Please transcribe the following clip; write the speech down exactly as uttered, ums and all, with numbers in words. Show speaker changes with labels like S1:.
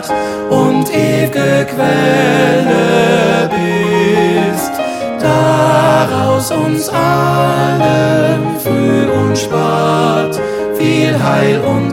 S1: Gnad und ew'ge Quelle bist, daraus uns allen früh und spät viel Heil und